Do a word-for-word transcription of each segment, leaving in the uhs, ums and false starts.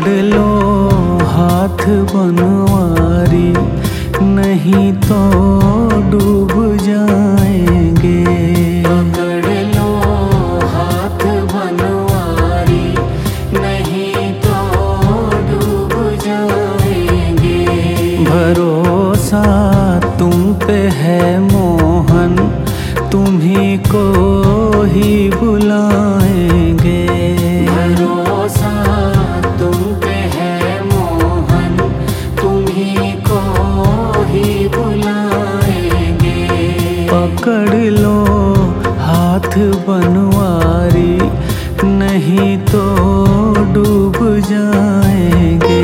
पकड़ लो हाथ बनवारी, नहीं तो डूब जाएंगे। पकड़ लो हाथ बनवारी, नहीं तो डूब जाएंगे। भरोसा तुम पे है मोहन, तुम्ही को ही बुलाएंगे। भरोसा तुम पे है मोहन, तुम्ही को ही बुलाएंगे। पकड़ लो हाथ बनवारी, नहीं तो डूब जाएंगे।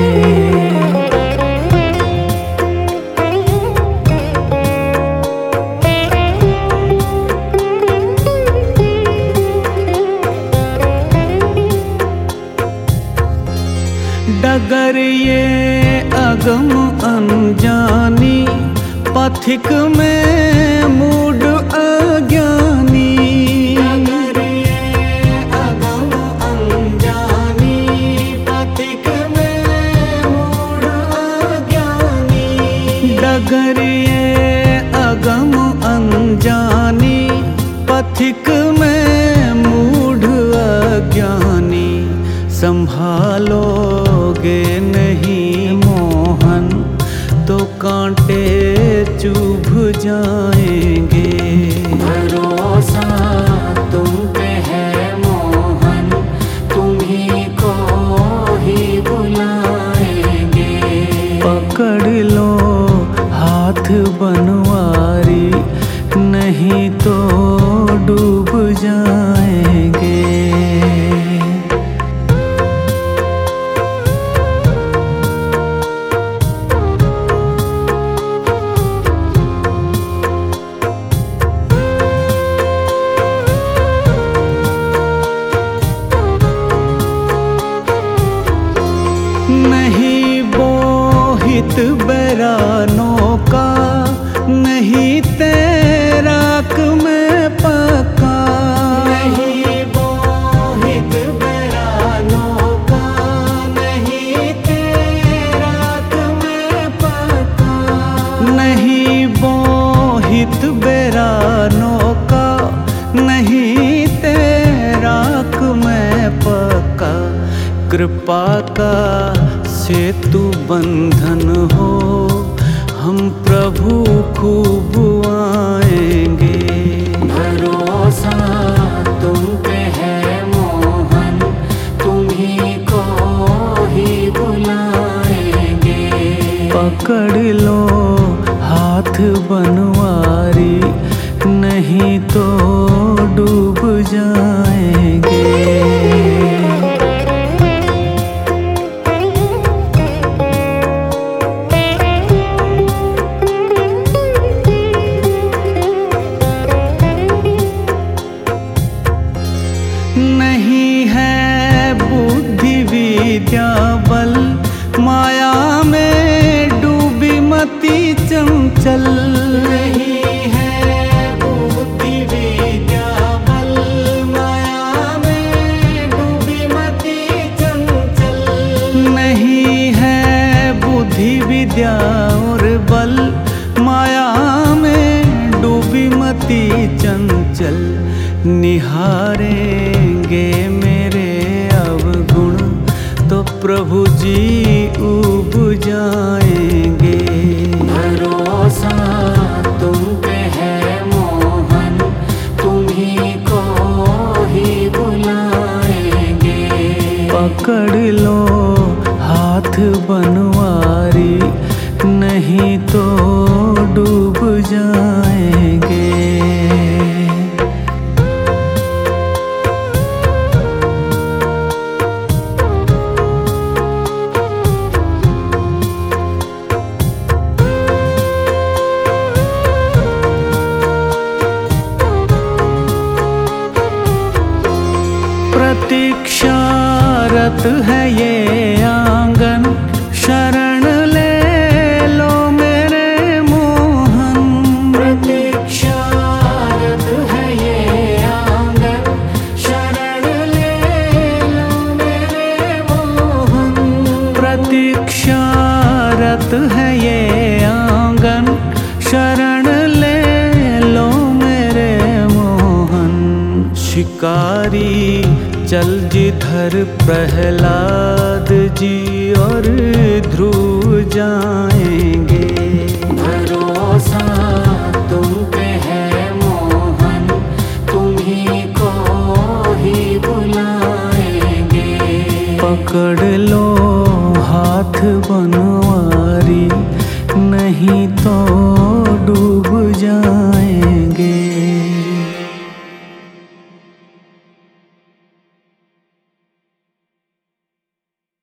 डगर ये अगम अनजानी, पथिक में मूड अज्ञानी। डगर ये अगम अनजानी, पथिक में मूड अज्ञानी। डगर ये अगम अनजानी, पथिक में मूढ़ अज्ञानी। संभालोगे नहीं मोहन, तो कांटे चुभ जाएंगे। भरोसा तुम पे है मोहन, तुम्ही को ही बुलाएंगे। पकड़ लो हाथ बनवारी, नहीं तो डूब जाएंगे। नहीं बोहित बैरानों का, नहीं तैराक में पका। नहीं बोहित बैरानों का, नहीं तैराक में पका। नहीं बोहित बैरानों का, नहीं तैराक में पका। कृपा का सेतु बंधन हो, हम प्रभु खूब आएंगे। भरोसा तुम पे है मोहन, तुम्ही को ही बुलाएंगे। पकड़ लो हाथ बनवारी, नहीं तो डूब जाएंगे। नहीं है बुद्धि विद्या बल, माया में डूबी मति चंचल। नहीं है बुद्धि विद्या बल, माया में डूबी मति चंचल। नहीं है बुद्धि विद्या और बल, माया में डूबी मति चंचल। निहारेंगे मेरे अवगुण, तो प्रभु जी उब जाएंगे। भरोसा तुम पे है मोहन, तुम्ही को ही बुलाएंगे। पकड़ लो हाथ बनवारी, नहीं तो डूब जाएंगे। प्रतीक्षारत है ये आंगन, शरण ले लो मेरे मोहन। प्रतीक्षारत है ये आंगन, शरण ले लो मेरे मोहन। प्रतीक्षारत है ये आंगन, शरण ले लो मेरे मोहन। शिकारी चल जिधर प्रहलाद जी और ध्रुव जाएंगे। भरोसा तुम पे है मोहन, तुम्ही को ही बुलाएंगे। पकड़ लो हाथ बन